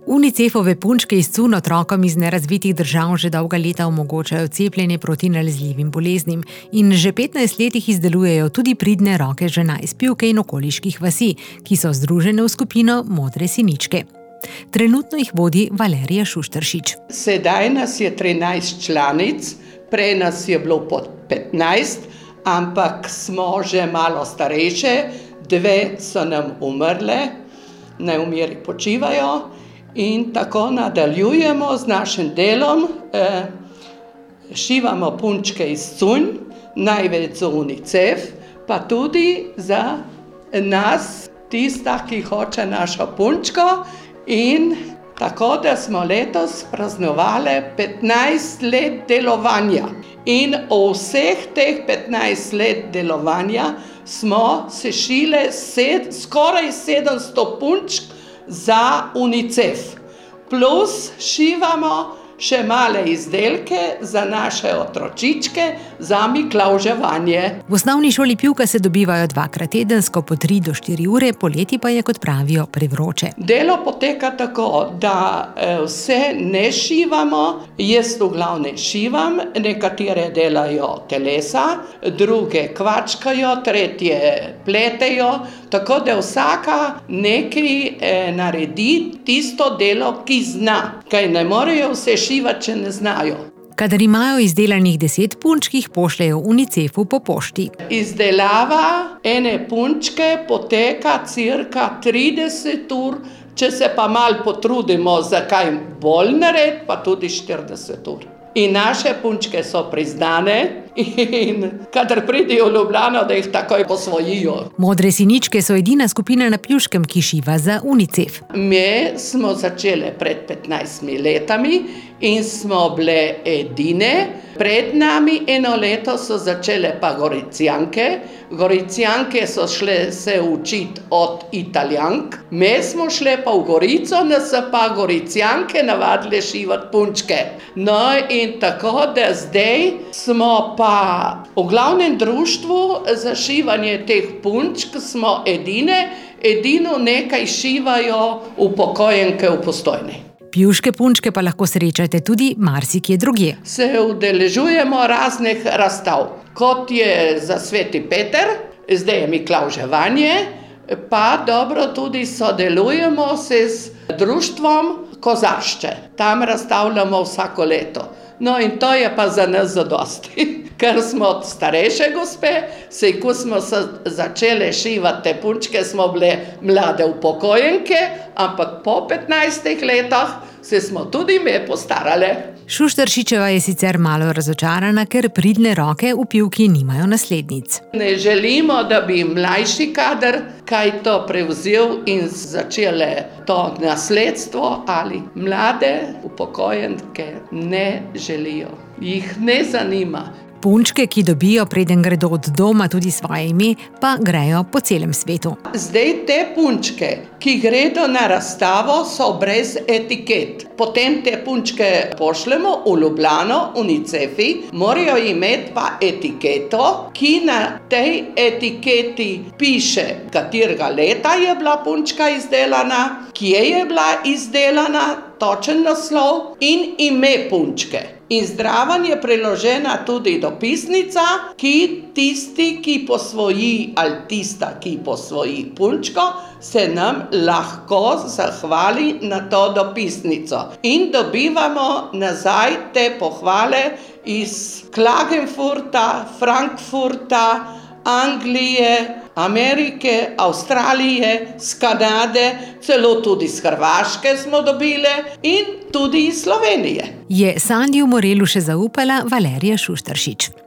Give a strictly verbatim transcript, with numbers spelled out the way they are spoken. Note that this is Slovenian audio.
Unicefove punčke iz cunj otrokom iz nerazvitih držav že dolga leta omogočajo cepljenje proti nalezljivim boleznim in že petnajst let jih izdelujejo tudi pridne roke žena iz Pivke in okoliških vasi, ki so združene v skupino Modre siničke. Trenutno jih vodi Valerija Šušteršič. Sedaj nas je trinajst članic, prej nas je bilo pod petnajst, ampak smo že malo starejše, dve so nam umrle, naj v miru počivajo. In tako nadaljujemo z našim delom, e, šivamo punčke iz cunj, največ za Unicef, pa tudi za nas, tista, ki hoče našo punčko. In tako, da smo letos praznovali petnajst let delovanja. In v vseh teh petnajst let delovanja smo sešile sed, skoraj sedemsto punčk za Unicef. Plus šivamo še male izdelke za naše otročičke za miklavževanje. V osnovni šoli Pivka se dobivajo dvakrat tedensko po tri do štiri ure, poleti pa je, kot pravijo, prevroče. Delo poteka tako, da vse ne šivamo, jaz v glavnem šivam, nekatere delajo telesa, druge kvačkajo, tretje pletejo, tako da vsaka nekaj eh, naredi tisto delo, ki zna, kaj ne morejo vse šivati, če ne znajo. Kadar imajo izdelanih deset punčk, jih pošljejo Unicefu po pošti. Izdelava ene punčke poteka cirka trideset ur, če se pa malo potrudimo za kaj bolj narediti, pa tudi štirideset ur. In naše punčke so priznane in kadar pridejo v Ljubljano, da jih takoj posvojijo. Modre siničke so edina skupina na Pivškem, ki šiva za Unicef. Mi smo začeli pred petnajstimi letami in smo bile edine. Pred nami eno leto so začele pa Goricijanke. Goricijanke so šle se učiti od Italijank. Mi smo šle pa v Gorico, nas so pa Goricijanke navadile šivati punčke. No in tako, da zdaj smo pa v glavnem društvu za šivanje teh punčk smo edine, edino nekaj šivajo upokojenke v Postojni. Pivške punčke pa lahko srečate tudi marsikje drugje. Se udeležujemo raznih razstav, kot je za Sveti Peter, zdaj je miklavževanje, pa dobro tudi sodelujemo se z društvom Kozaršče. Tam razstavljamo vsako leto. No in to je pa za nas zadosti, ker smo starejše gospe, saj ko smo se začele šivati te punčke, smo bile mlade upokojenke, ampak po petnajstih letih se smo tudi mi postarale. Šušteršičeva je sicer malo razočarana, ker pridne roke v Pivki nimajo naslednic. Ne želimo, da bi mlajši kader kaj to prevzel in začele to nasledstvo, ali mlade upokojenke ne želijo. Jih ne zanima. Punčke, ki dobijo, preden gredo od doma tudi svoje ime, pa grejo po celem svetu. Zdaj te punčke, ki gredo na razstavo, so brez etiket. Potem te punčke pošljemo v Ljubljano, Unicefi, morajo imeti pa etiketo, ki na tej etiketi piše, katerega leta je bila punčka izdelana, kje je bila izdelana, točen naslov in ime punčke. In zraven je priložena tudi dopisnica, ki tisti, ki posvoji, ali tista, ki posvoji punčko, se nam lahko zahvali na to dopisnico. In dobivamo nazaj te pohvale iz Klagenfurta, Frankfurta, Anglije, Amerike, Avstralije, z Kanade, celo tudi z Hrvaške smo dobile in tudi iz Slovenije. Je Sandiju Morelu še zaupala Valerija Šušteršič.